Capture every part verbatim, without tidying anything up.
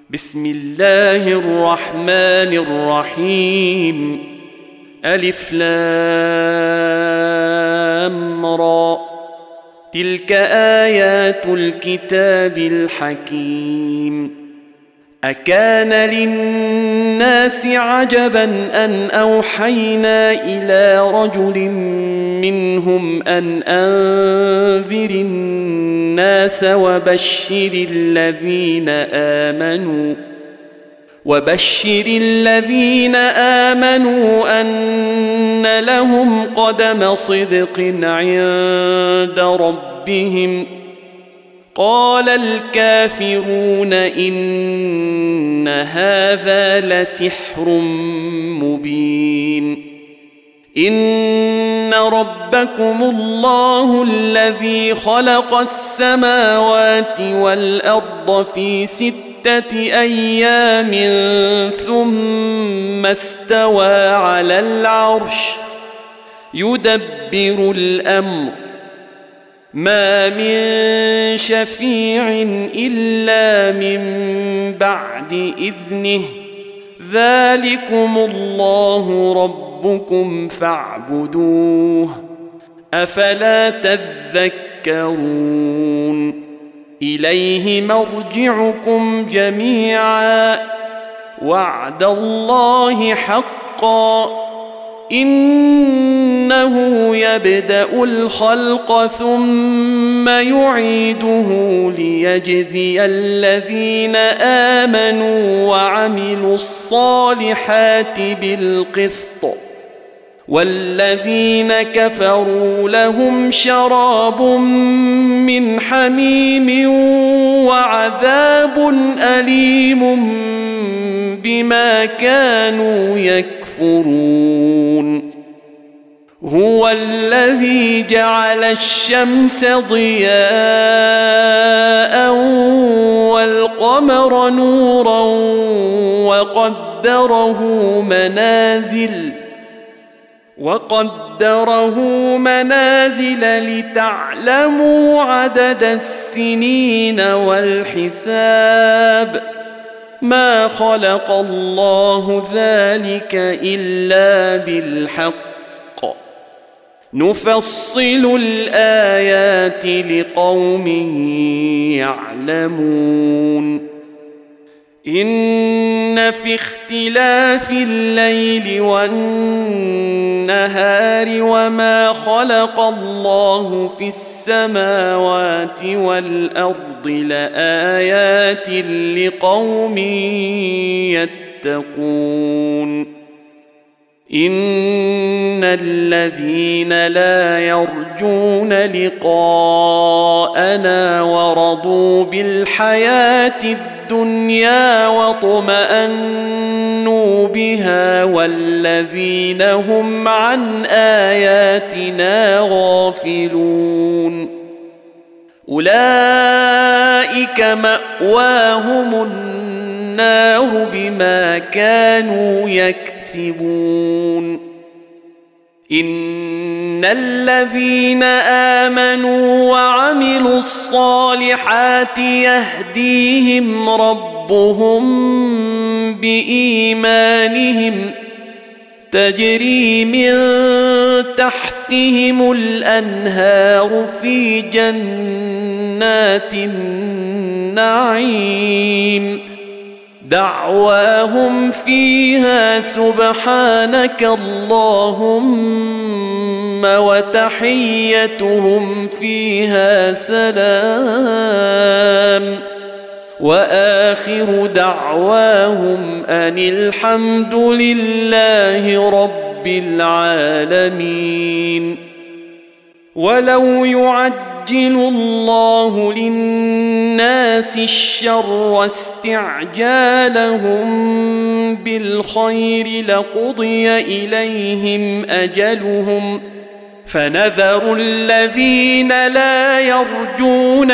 بسم الله الرحمن الرحيم. ألف لام را. تلك آيات الكتاب الحكيم. أكان للناس عجبا أن أوحينا إلى رجل منهم أن أنذر الناس وبشر الذين آمنوا وبشر الذين آمنوا أن لهم قدم صدق عند ربهم. قال الكافرون إن هذا لسحر مبين. إن ربكم الله الذي خلق السماوات والأرض في ستة أيام ثم استوى على العرش يدبر الأمر ما من شفيع إلا من بعد إذنه ذلكم الله ربكم فاعبدوه أفلا تذكرون. إليه مرجعكم جميعا وعد الله حقا إنه يبدأ الخلق ثم يعيده ليجزي الذين آمنوا وعملوا الصالحات بالقسط والذين كفروا لهم شراب من حميم وعذاب أليم بما كانوا يكفرون. هو الذي جعل الشمس ضياء والقمر نورا وقدره منازل وقدره منازل لتعلموا عدد السنين والحساب. ما خلق الله ذلك إلا بالحق نفصل الآيات لقوم يعلمون. إن في اختلاف الليل والنهار وما خلق الله في السماوات والأرض لآيات لقوم يتقون. إن الذين لا يرجون لقاءنا ورضوا بالحياة الدنيا واطمأنوا بها والذين هم عن آياتنا غافلون أولئك مأواهم النار بما كانوا يكسبون. إن الذين آمنوا وعملوا الصالحات يهديهم ربهم بإيمانهم تجري من تحتهم الأنهار في جنات النعيم دعواهم فيها سبحانك اللهم وتحيتهم فيها سلام وآخر دعواهم أن الحمد لله رب العالمين. ولو يعجل الله للناس الشر استعجالهم بالخير لقضي إليهم أجلهم فنذر الذين لا يرجون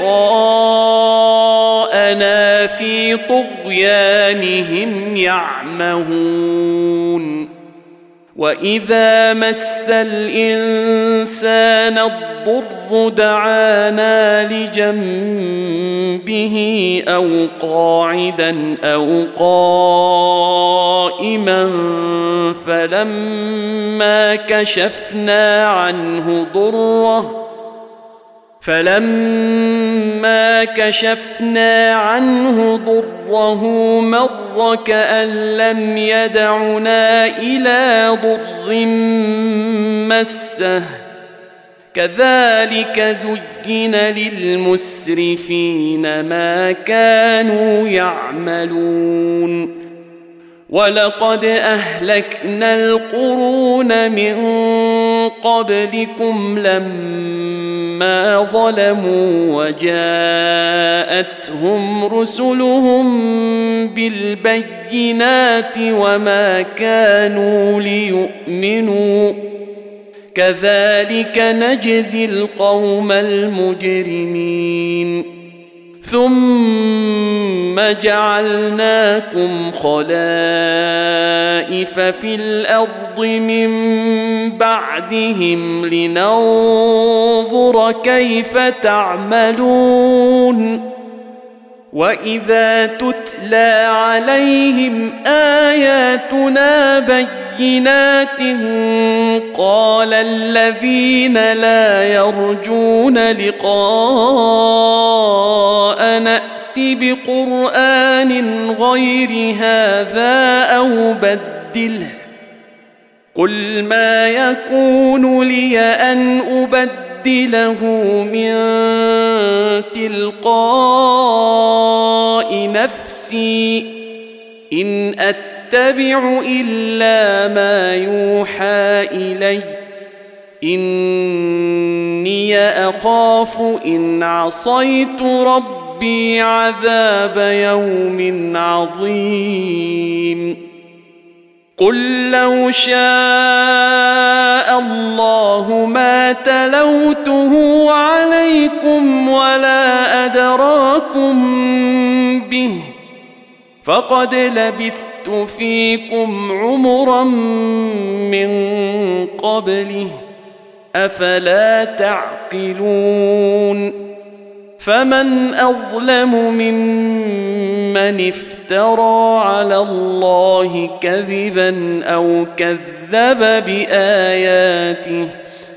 لقاءنا في طغيانهم يعمهون. وإذا مس الإنسان الضر دعانا لجنبه أو قاعدا أو قائما فلما كشفنا عنه ضره فلما كشفنا عنه ضره مر كأن لم يدعنا إلى ضر مسه كذلك زين للمسرفين ما كانوا يعملون ولقد أهلكنا القرون من قبلكم لما ظلموا وجاءتهم رسلهم بالبينات وما كانوا ليؤمنوا كذلك نجزي القوم المجرمين ثم جعلناكم خلائف في الأرض من بعدهم لننظر كيف تعملون وإذا تتلى عليهم آياتنا بينات قال الذين لا يرجون لقاء نأت بقرآن غير هذا أو بدله قل ما يكون لي أن أبدله من تلقاء نفسي إن أتبع إلا ما يوحى إلي إني أخاف إن عصيت ربي عذاب يوم عظيم قل لو شاء الله ما تلوته عليكم ولا أدراكم به فقد لبثت فيكم عمرا من قبله أفلا تعقلون فمن أظلم ممن افترى على الله كذبا أو كذب بآياته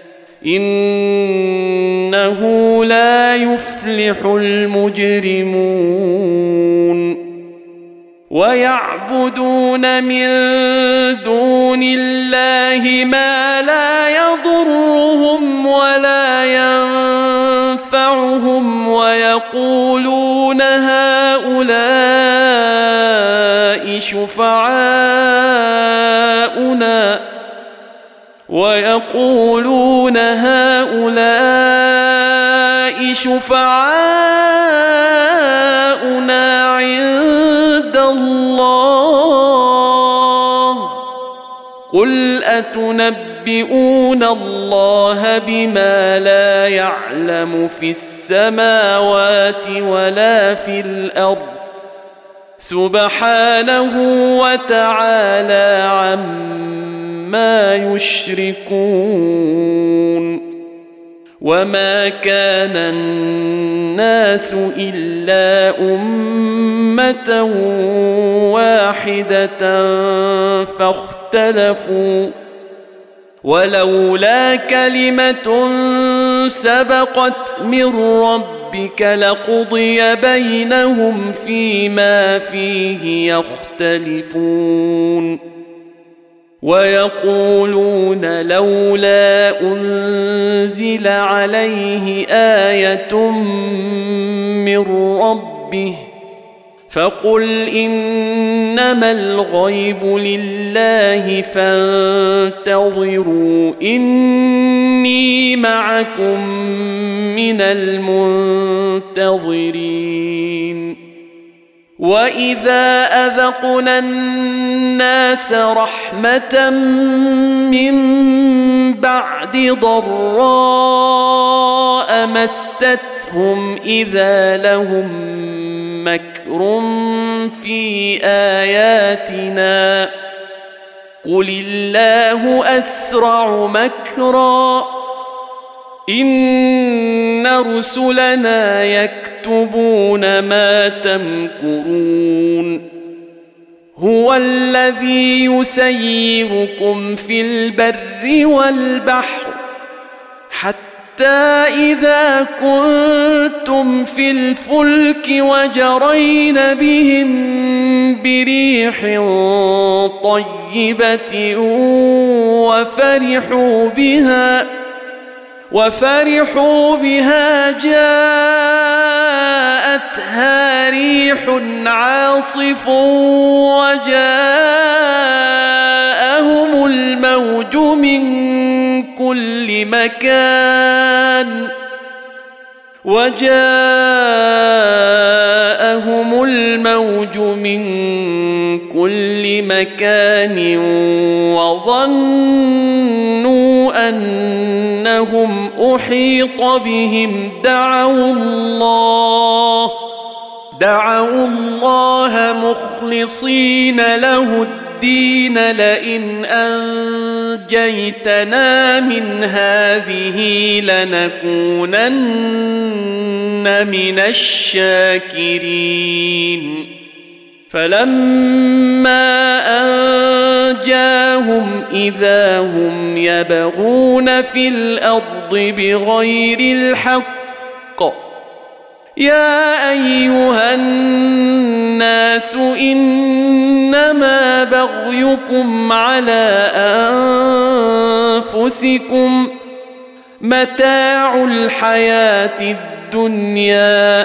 إنه لا يفلح المجرمون ويعبدون من دون الله ما لا يضرهم ولا ينفعهم ويقولون هؤلاء شفعاؤنا ويقولون هؤلاء شفعاؤنا عند الله قل أتنبئون الله بما لا يعلم في السماوات ولا في الأرض سبحانه وتعالى عما يشركون وما كان الناس إلا أمة واحدة فاختلفوا ولولا كلمة سبقت من ربك لقضي بينهم فيما فيه يختلفون ويقولون لولا أنزل عليه آية من ربه فقل إنما الغيب لله فانتظروا إني معكم من المنتظرين وإذا أذقنا الناس رحمة من بعد ضراء مستهم إذا لهم مكر في آياتنا قل الله أسرع مكرا إن رسلنا يكتبون ما تمكرون هو الذي يسيركم في البر والبحر حتى إذا كنتم في الفلك وجرين بهم بريح طيبة وفرحوا بها وفرحوا بها جاءتها ريح عاصف وجاءهم الموج من كل مكان وجاءهم الموج من كل مكان وظنوا أنهم أحيط بهم دعوا الله دعوا الله مخلصين له الدين لئن أنجيتنا من هذه لنكونن من الشاكرين فلما أنجاهم إذا هم يبغون في الأرض بغير الحق يا أيها الناس إنما بغيكم على أنفسكم متاع الحياة الدنيا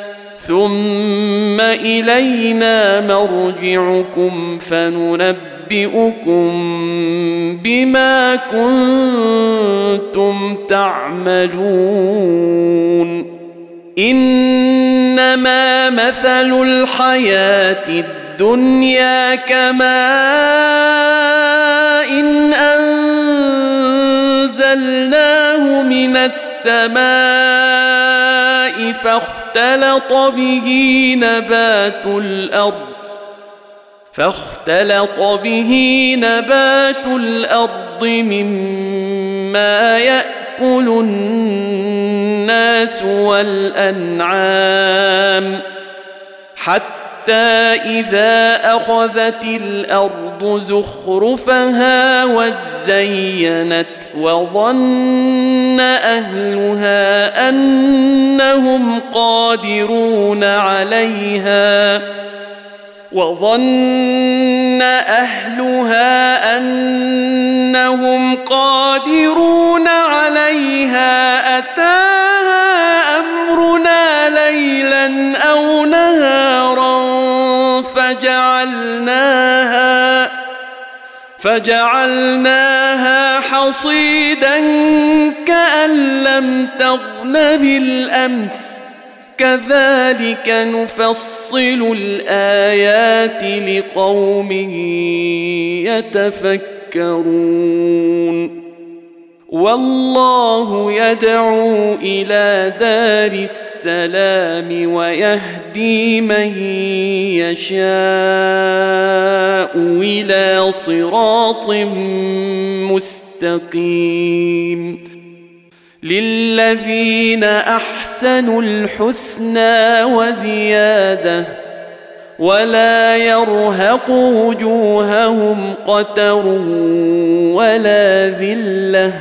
ثم إلينا مرجعكم فننبئكم بما كنتم تعملون إنما مثل الحياة الدنيا كماء إن أنزلناه من السماء فاختلط به نبات الأرض فاختلط به نبات الأرض مما يأكل الناس والأنعام حتى إذا أخذت الأرض زخرفها وزينت وظن أهلها أنهم قادرون عليها وظن أهلها أنهم قادرون عليها أتاها أمرنا ليلا أو نهارا فجعلناها فجعلناها حصيدا كأن لم تغن بالأمس كذلك نفصل الآيات لقوم يتفكرون والله يدعو إلى دار السلام ويهدي من يشاء إلى صراط مستقيم للذين أحسنوا الحسنى وزيادة ولا يرهق وجوههم قتر ولا ذلة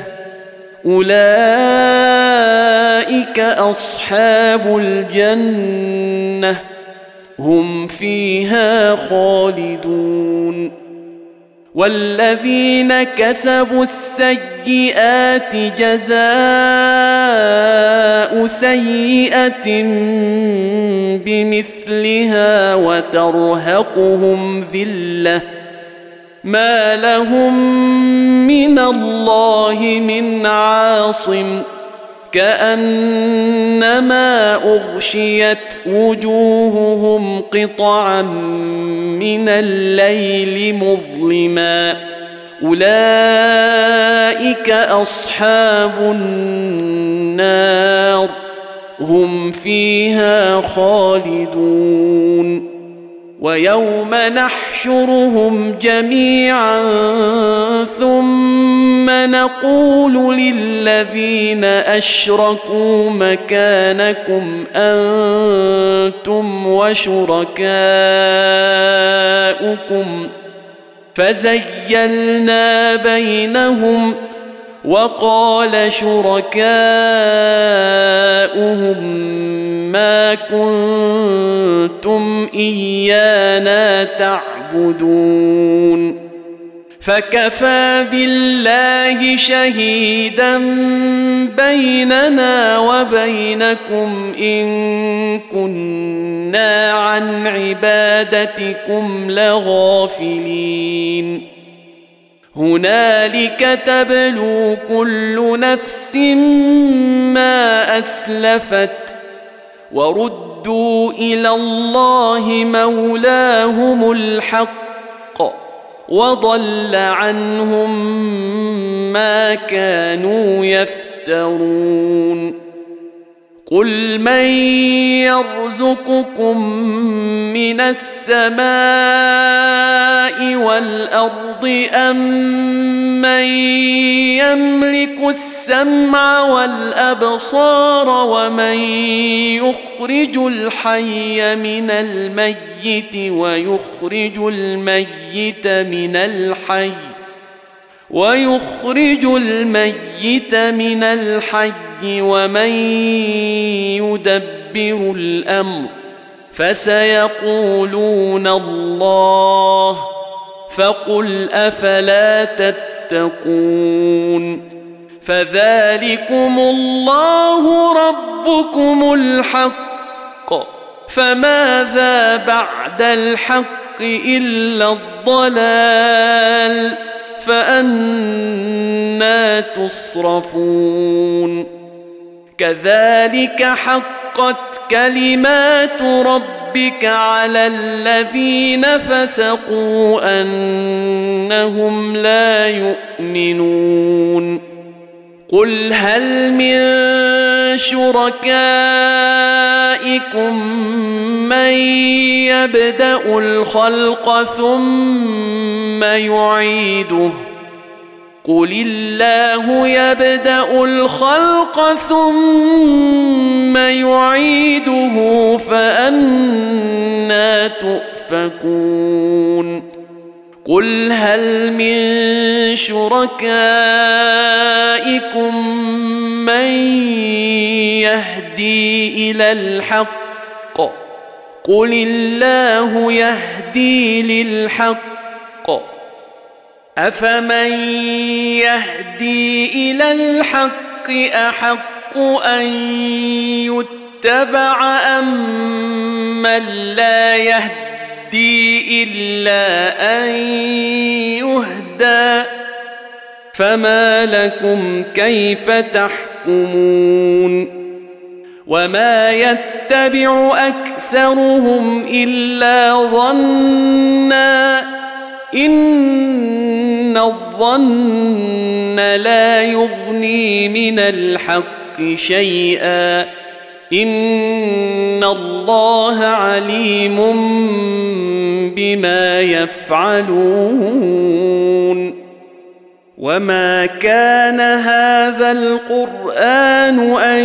أولئك أصحاب الجنة هم فيها خالدون والذين كسبوا السيئات جزاء سيئة بمثلها وترهقهم ذلة ما لهم من الله من عاصم كأنما أغشيت وجوههم قطعا من الليل مظلما أولئك أصحاب النار هم فيها خالدون ويوم نحشرهم جميعا ثم نقول للذين أشركوا مكانكم أنتم وشركاؤكم فزيلنا بينهم وقال شركاؤهم ما كنتم إيانا تعبدون فكفى بالله شهيدا بيننا وبينكم إن كنا عن عبادتكم لغافلين هنالك تبلو كل نفس ما أسلفت وردوا إلى الله مولاهم الحق وضل عنهم ما كانوا يفترون قل من يرزقكم من السماء والأرض أم من يملك السمع والأبصار ومن يخرج الحي من الميت ويخرج الميت من الحي ويخرج الميت من الحي ومن يدبر الأمر فسيقولون الله فقل أفلا تتقون فذلكم الله ربكم الحق فماذا بعد الحق إلا الضلال فأنى تصرفون كذلك حقت كلمات ربك على الذين فسقوا أنهم لا يؤمنون قل هل من شركائكم من يبدأ الخلق ثم يعيده قل الله يبدأ الخلق ثم يعيده فأنى تؤفكون قل هل من شركائكم من يهدي إلى الحق قل الله يهدي للحق أفمن يهدي إلى الحق أحق أن يتبع أم من لا يهدي إلا أن يهدى فما لكم كيف تحكمون وما يتبع أكثرهم إلا ظنا إن الظن لا يغني من الحق شيئا إن الله عليم بما يفعلون وما كان هذا القرآن أن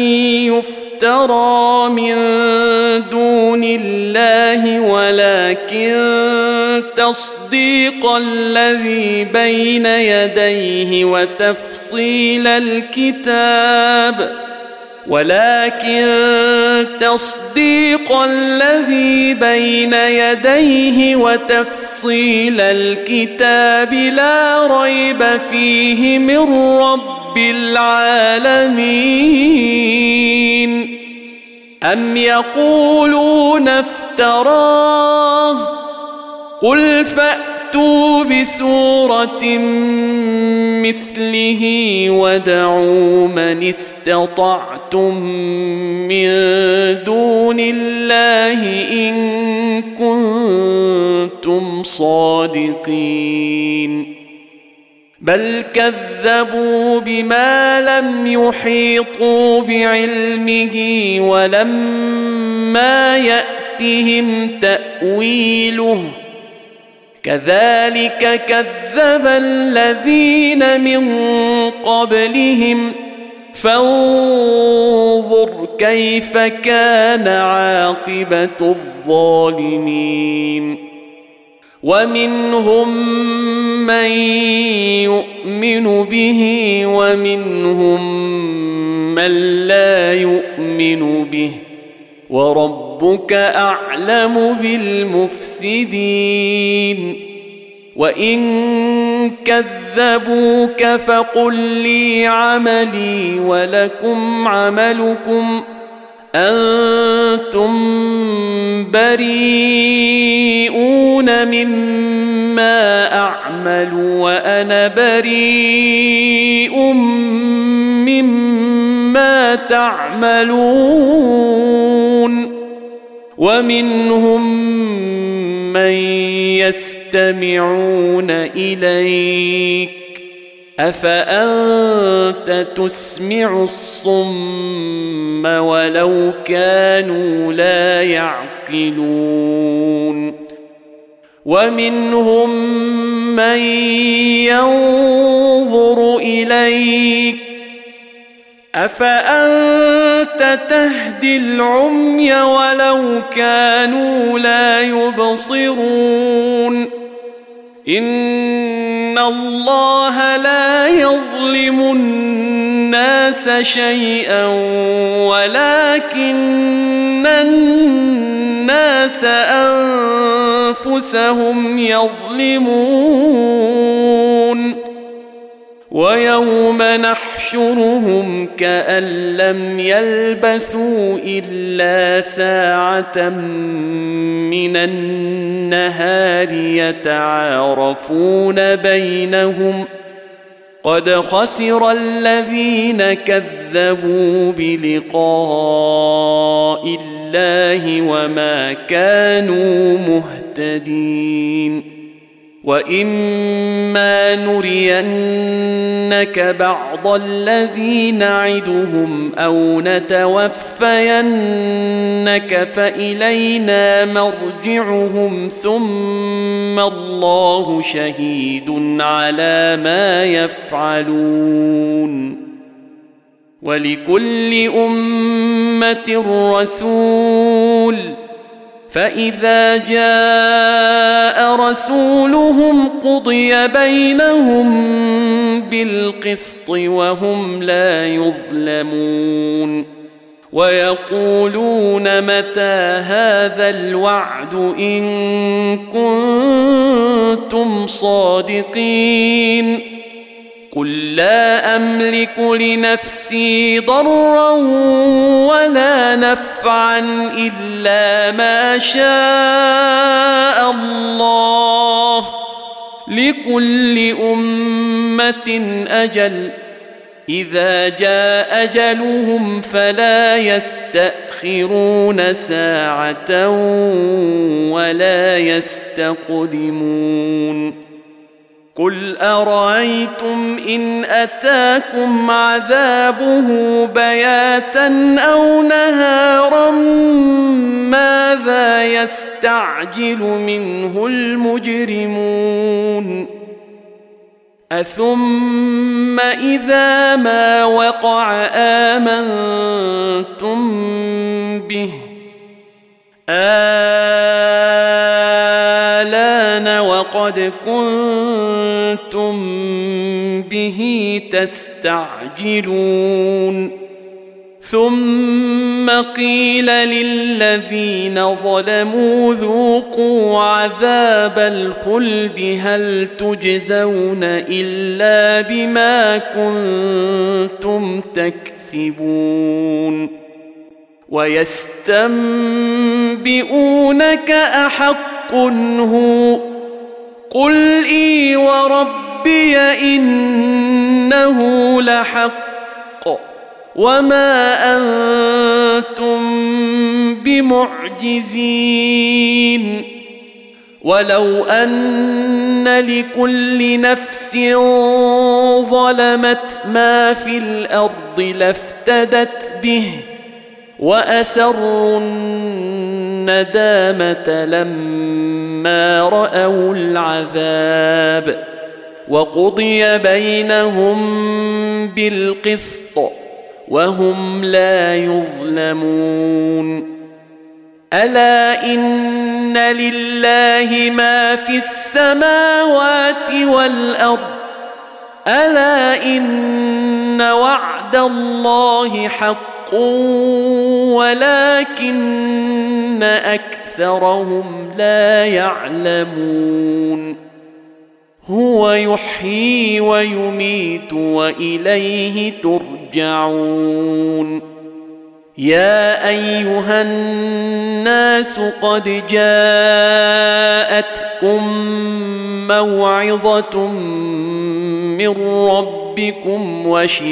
يفترى من دون الله ولكن تصديق الذي بين يديه وتفصيل الكتاب ولكن تصديق الذي بين يديه وتفصيل الكتاب لا ريب فيه من رب العالمين أم يقولون افتراه قل فأتوا بسورة مثله ودعوا من استطعتم من دون الله إن كنتم صادقين بل كذبوا بما لم يحيطوا بعلمه ولما يأتي يأتهم تأويله كذلك كذب الذين من قبلهم فانظر كيف كان عاقبة الظالمين ومنهم من يؤمن به ومنهم من لا يؤمن به وربك أعلم بالمفسدين وإن كذبوك فقل لي عملي ولكم عملكم أنتم بريئون مما أعمل وأنا بريء مما تعملون ومنهم من يستمعون إليك أفأنت تسمع الصم ولو كانوا لا يعقلون ومنهم من ينظر إليك أفأنت تهدي العمي ولو كانوا لا يبصرون إن الله لا يظلم الناس شيئا ولكن الناس أنفسهم يظلمون ويوم نحشرهم كأن لم يلبثوا إلا ساعة من النهار يتعارفون بينهم قد خسر الذين كذبوا بلقاء الله وما كانوا مهتدين وإما نرينك بعض الذي نعدهم أو نتوفينك فإلينا مرجعهم ثم الله شهيد على ما يفعلون ولكل أمة رسول فإذا جاء رسولهم قضي بينهم بالقسط وهم لا يظلمون ويقولون متى هذا الوعد إن كنتم صادقين قل لا أملك لنفسي ضرا ولا نفعا إلا ما شاء الله لكل أمة أجل إذا جاء أجلهم فلا يستأخرون ساعة ولا يستقدمون قل أرأيتم إن أتاكم عذابه بياتا أو نهارا ماذا يستعجل منه المجرمون أثم إذا ما وقع آمنتم به آلان وقد كنتم به تستعجلون ثم قيل للذين ظلموا ذوقوا عذاب الخلد هل تجزون إلا بما كنتم تكسبون ويستنبئونك أحق هو قل إي وربي إنه لحق وما أنتم بمعجزين ولو أن لكل نفس ظلمت ما في الأرض لافتدت به وأسروا الندامة لما رأوا العذاب وقضي بينهم بالقسط وهم لا يظلمون ألا إن لله ما في السماوات والأرض ألا إن وعد الله حق ولكن أكثرهم لا يعلمون هو يحيي ويميت وإليه ترجعون يا أيها الناس قد جاءتكم موعظة من ربكم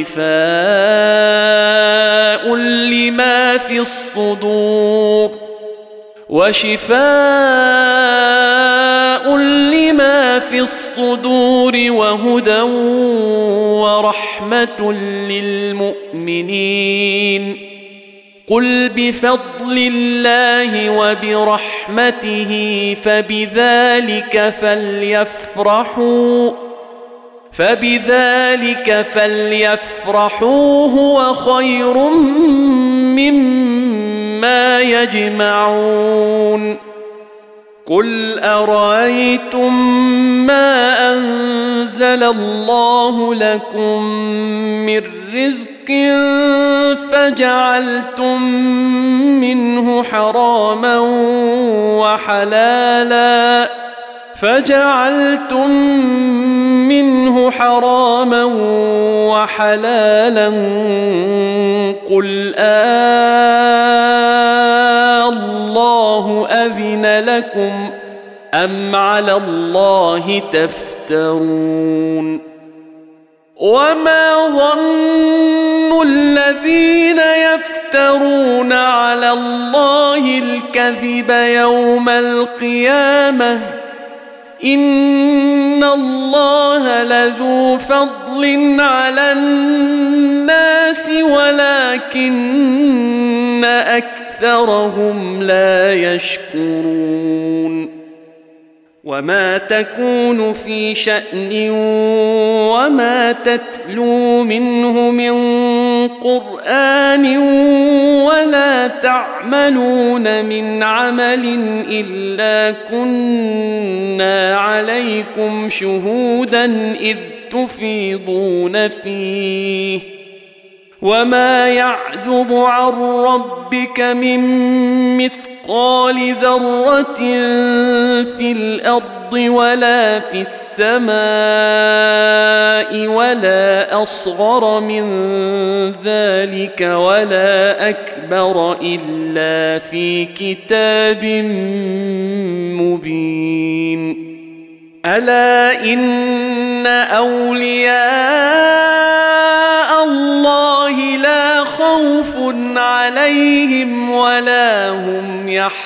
وشفاء لما في الصدور وشفاء لما في الصدور وهدى ورحمة للمؤمنين قل بفضل الله وبرحمته فبذلك فليفرحوا فبذلك فليفرحوا هو خير مما يجمعون قل أرأيتم ما أنزل الله لكم من رزق فجعلتم منه حراما وحلالا فجعلتم منه حراما وحلالا قل آه الله أذن لكم أم على الله تفترون وما ظن الذين يفترون على الله الكذب يوم القيامة إن الله لذو فضل على الناس ولكن أكثرهم لا يشكرون وما تكون في شأن وما تتلو منه من قرآن ولا تعملون من عمل إلا كنا عليكم شهودا إذ تفيضون فيه وما يعزب عن ربك من مثقال ذرة في الأرض ولا في السماء ولا أصغر من ذلك ولا أكبر إلا في كتاب مبين ألا إن أولياء الله لا خوف عليهم ولا هم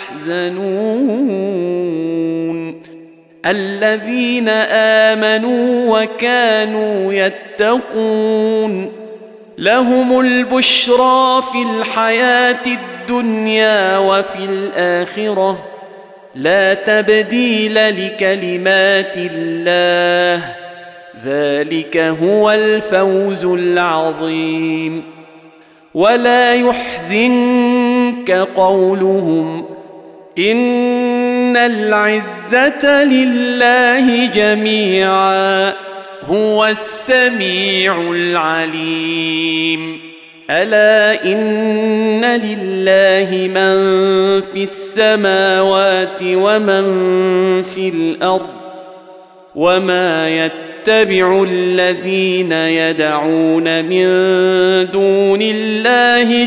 يحزنون الذين آمنوا وكانوا يتقون لهم البشرى في الحياة الدنيا وفي الآخرة لا تبديل لكلمات الله ذلك هو الفوز العظيم ولا يحزنك قولهم إن العزة لله جميعا هو السميع العليم ألا إن لله من في السماوات ومن في الأرض وما يتبع الذين يدعون من دون الله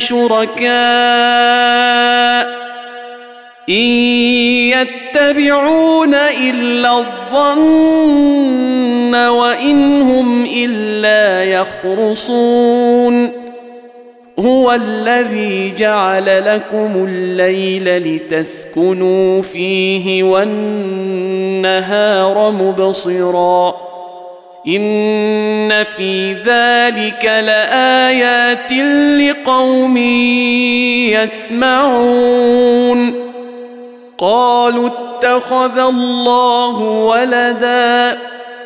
شركاء إن يتبعون إلا الظن وإن هم إلا يخرصون هو الذي جعل لكم الليل لتسكنوا فيه والنهار مبصرا إن في ذلك لآيات لقوم يسمعون قالوا اتخذ الله ولدا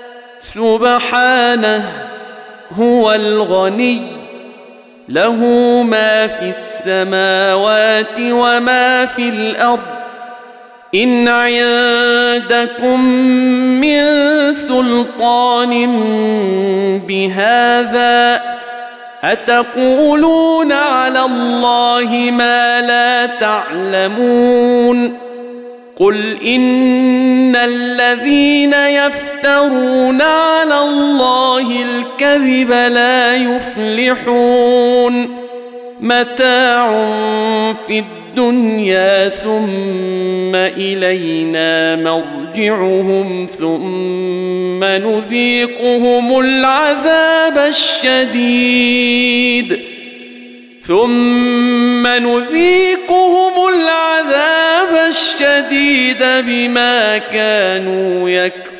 سبحانه هو الغني له ما في السماوات وما في الأرض إن عندكم من سلطان بهذا أتقولون على الله ما لا تعلمون قل إن الذين يفترون على الله الكذب لا يفلحون متاع في الدنيا ثم إلينا مرجعهم ثم نذيقهم العذاب الشديد ثم نذيقهم العذاب الشديد بما كانوا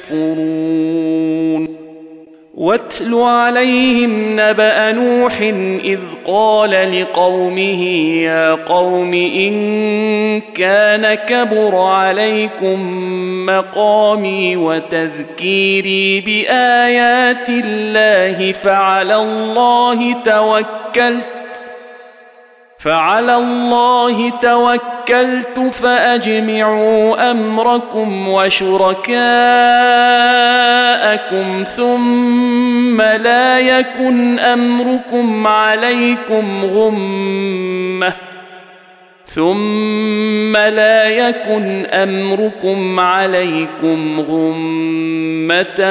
يكفرون واتل عليهم نبأ نوح إذ قال لقومه يا قوم إن كان كبر عليكم مقامي وتذكيري بآيات الله فعلى الله توكلت فعلى الله توكلت فأجمعوا أمركم وشركاءكم ثم لا يكن أمركم عليكم غمة ثم لا يكن أمركم عليكم غمة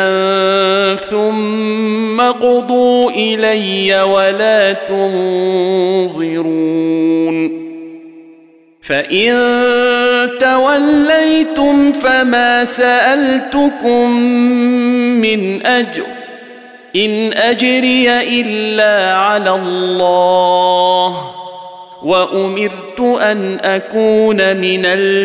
ثم قضوا إلي ولا تنظرون فإن توليتم فما سألتكم من أجر إن أجري إلا على الله وأمرت أن أكون من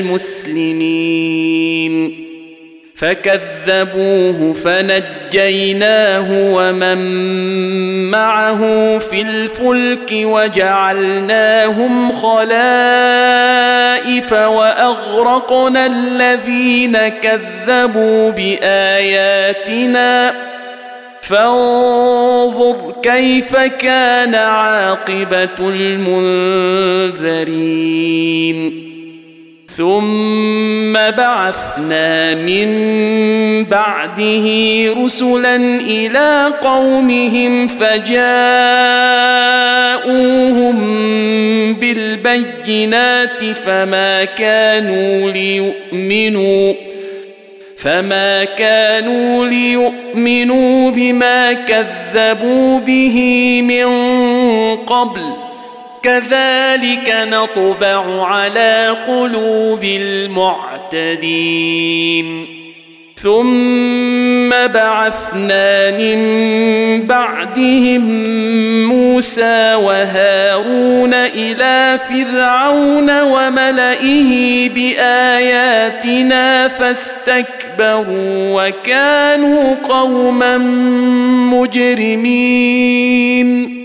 المسلمين فكذبوه فنجيناه ومن معه في الفلك وجعلناهم خلائف وأغرقنا الذين كذبوا بآياتنا فانظر كيف كان عاقبة المنذرين ثم بعثنا من بعده رسلا إلى قومهم فجاءوهم بالبينات فما كانوا ليؤمنوا فما كانوا ليؤمنوا بما كذبوا به من قبل كذلك نطبع على قلوب المعتدين ثم بعثنا من بعدهم موسى وهارون إلى فرعون وملئه بآياتنا فاستكبروا وكانوا قوما مجرمين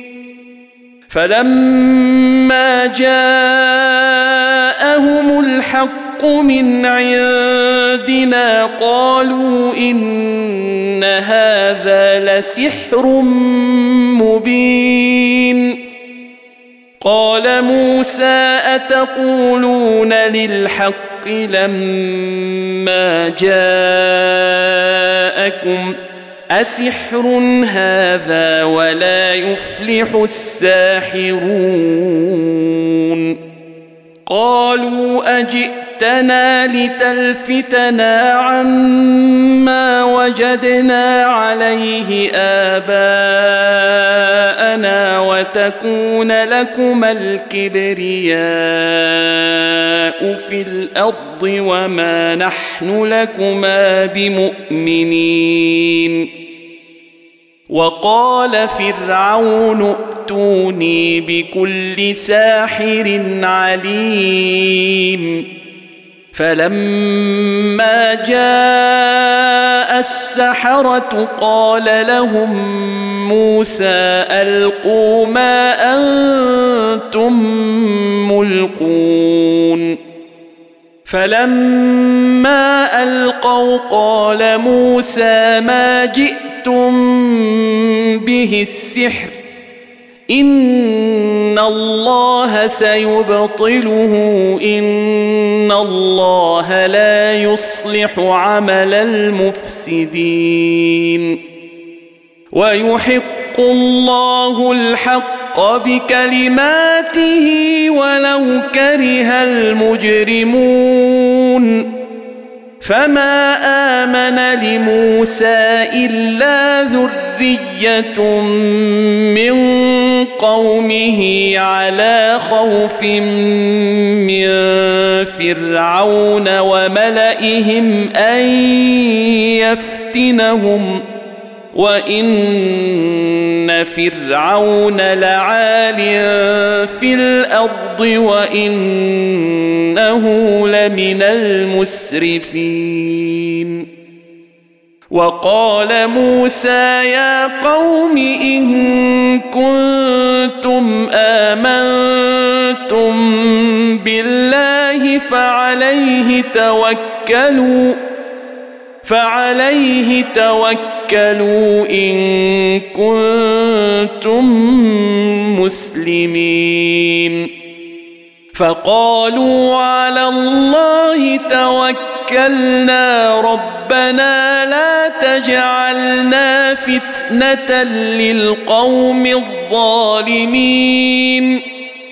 فلما جاءهم الحق من عندنا قالوا إن هذا لسحر مبين قال موسى أتقولون للحق لما جاءكم أسحر هذا ولا يفلح الساحرون قالوا أجئتنا لتلفتنا عما وجدنا عليه آباءنا وتكون لكما الكبرياء في الأرض وما نحن لكما بمؤمنين وقال فرعون ائتوني بكل ساحر عليم فلما جاء السحرة قال لهم موسى ألقوا ما أنتم ملقون فلما ألقوا قال موسى ما جئتم به السحر إن الله سيبطله إن الله لا يصلح عمل المفسدين ويحق الله الحق بكلماته ولو كره المجرمون فما آمن لموسى إلا ذرية من قومه على خوف من فرعون وملئهم أن يفتنهم وإن فرعون لعال في الأرض وإنه لمن المسرفين وقال موسى يا قوم إن كنتم آمنتم بالله فعليه توكلوا فعليه توكلوا إن كنتم مسلمين فقالوا على الله توكلنا ربنا لا تجعلنا فتنة للقوم الظالمين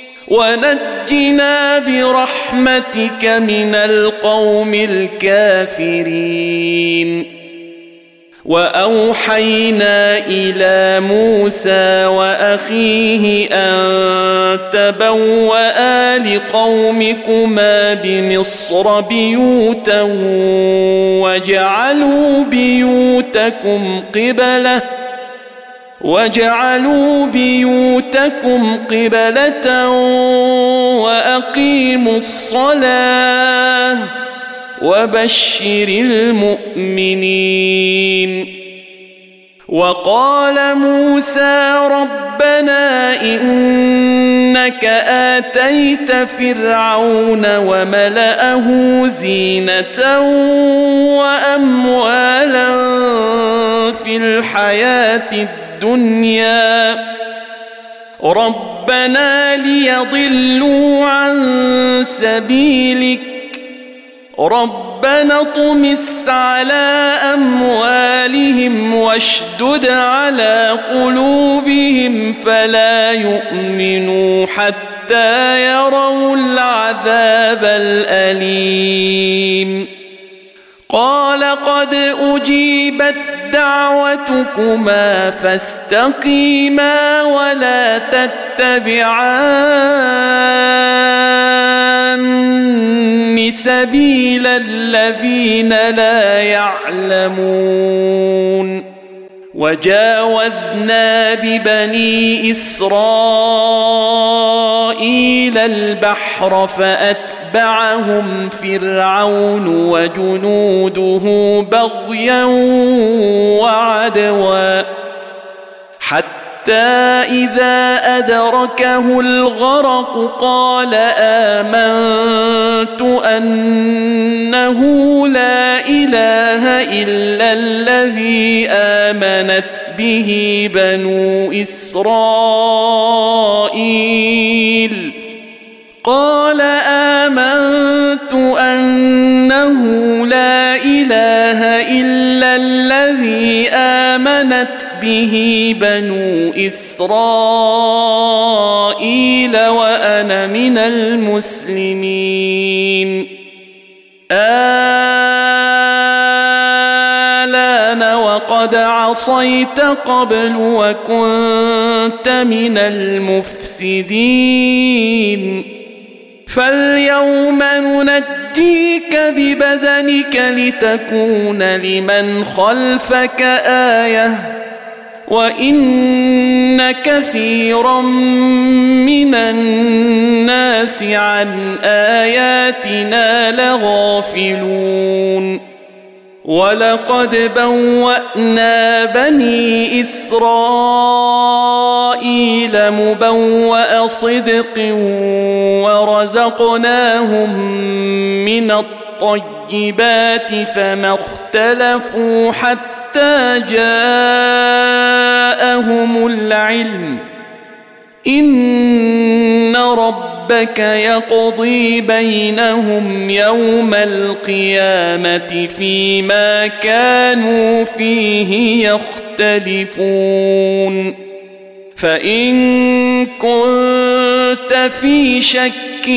ونجنا برحمتك من القوم الكافرين وأوحينا إلى موسى وأخيه أن تبوأ لقومكما بمصر بيوتا وجعلوا بيوتكم قبلة وجعلوا بيوتكم قبلة وأقيموا الصلاة وبشر المؤمنين وقال موسى ربنا إنك آتيت فرعون وملأه زينة وأموالا في الحياة الدنيا ربنا ليضلوا عن سبيلك ربنا اطمس على أموالهم واشدد على قلوبهم فلا يؤمنوا حتى يروا العذاب الأليم قال قد أجيبت دعوتكما فاستقيما ولا تتبعان سبيل الذين لا يعلمون وجاوزنا ببني إسرائيل البحر فأتبعهم فرعون وجنوده بغيا وعدوا حتى إذا أدركه الغرق قال آمنت أنه لا إله إلا الذي آمنت به بنو إسرائيل قال آمنت أنه لا إله إلا الذي آمنت به بنو إسرائيل وأنا من المسلمين آلان وقد عصيت قبل وكنت من المفسدين فاليوم ننجيك ببدنك لتكون لمن خلفك آية وإن كثيرا من الناس عن آياتنا لغافلون ولقد بوأنا بني إسرائيل مبوأ صدق ورزقناهم من الطيبات فما اختلفوا حتى جاءهم العلم إن ربك يقضي بينهم يوم القيامة فيما كانوا فيه يختلفون فإن كنت في شك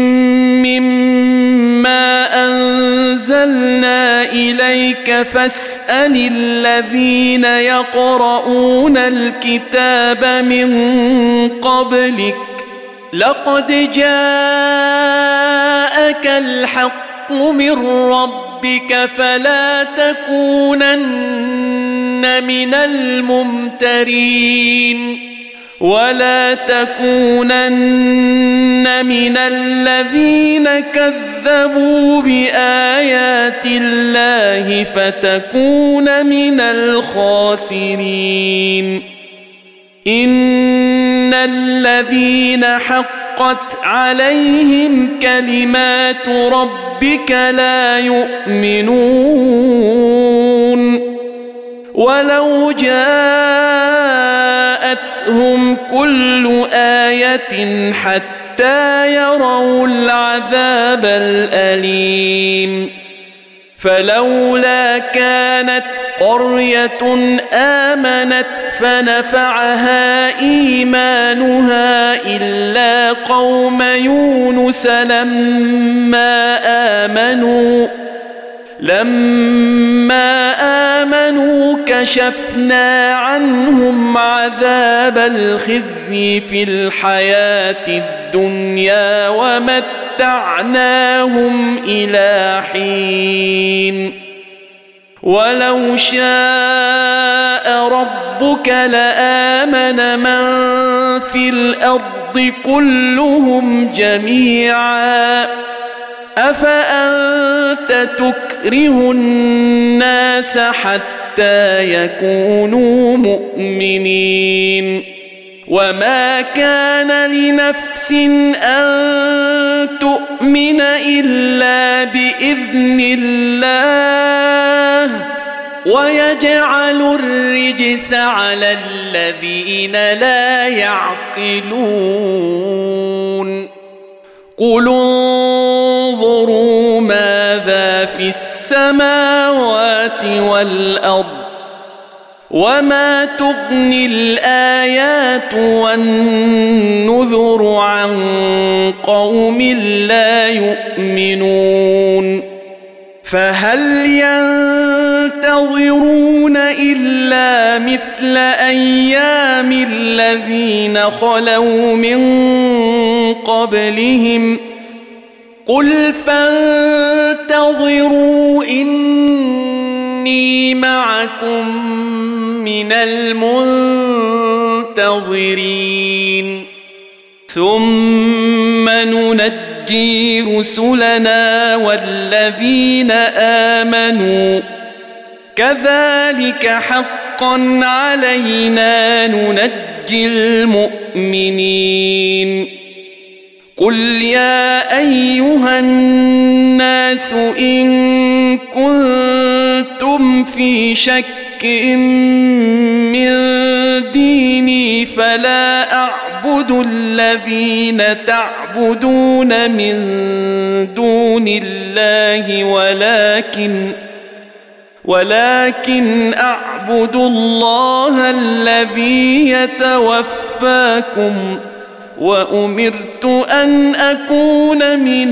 مما أنزلنا إليك فاسأل الذين يقرؤون الكتاب من قبلك لقد جاءك الحق من ربك فلا تكونن من الممترين ولا تكونن من الذين كذبوا بآيات الله فتكون من الخاسرين إن الذين حقت عليهم كلمات ربك لا يؤمنون ولو جاءتهم كل آية حتى يروا العذاب الأليم فلولا كانت قرية آمنت فنفعها إيمانها إلا قوم يونس لما آمنوا لما آمنوا كشفنا عنهم عذاب الخزي في الحياة الدنيا ومتعناهم إلى حين ولو شاء ربك لآمن من في الأرض كلهم جميعا أفأنت تكره الناس حتى يكونوا مؤمنين وما كان لنفس أن تؤمن إلا بإذن الله ويجعل الرجس على الذين لا يعقلون قل انظروا ماذا في السماوات والأرض وما تغني الآيات والنذر عن قوم لا يؤمنون فهل ينتظرون إلا مثل أيام الذين خلوا من قبلهم قل فانتظروا إني معكم من المنتظرين ثم ننجي رسلنا والذين آمنوا كذلك حقا علينا ننجي المؤمنين قل يا أيها الناس إن كنتم في شك من ديني فلا أعبد الذين تعبدون من دون الله ولكن ولكن أعبد الله الذي يتوفاكم وأمرت أن أكون من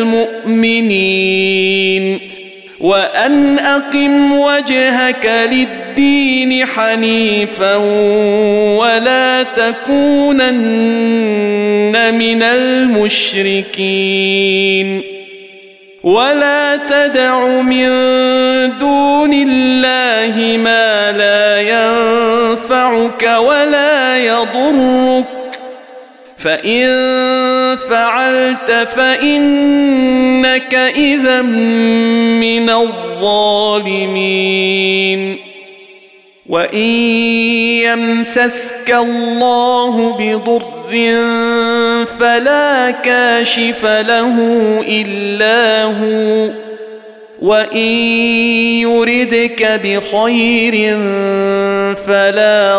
المؤمنين وأن أقم وجهك للدين حنيفا ولا تكونن من المشركين ولا تدع من دون الله ما لا ينفعك ولا يضرك فإن فعلت فإنك إذا من الظالمين وإن يمسسك الله بضر فلا كاشف له إلا هو وإن يردك بخير فلا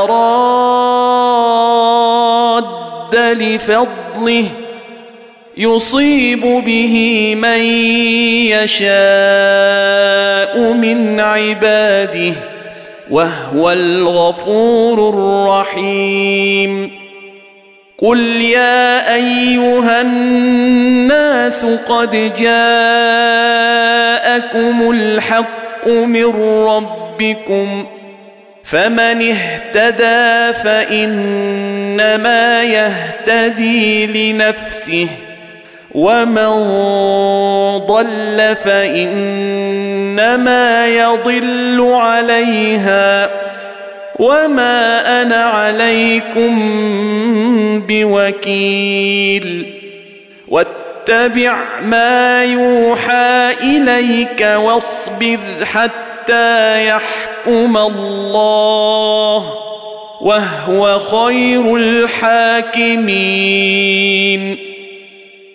راد لفضله يصيب به من يشاء من عباده وهو الغفور الرحيم قل يا أيها الناس قد جاءكم الحق من ربكم فمن اهتدى فإنما يهتدي لنفسه ومن ضل فإنما يضل عليها وما أنا عليكم بوكيل واتبع ما يوحى إليك واصبر حتى يحكم الله وهو خير الحاكمين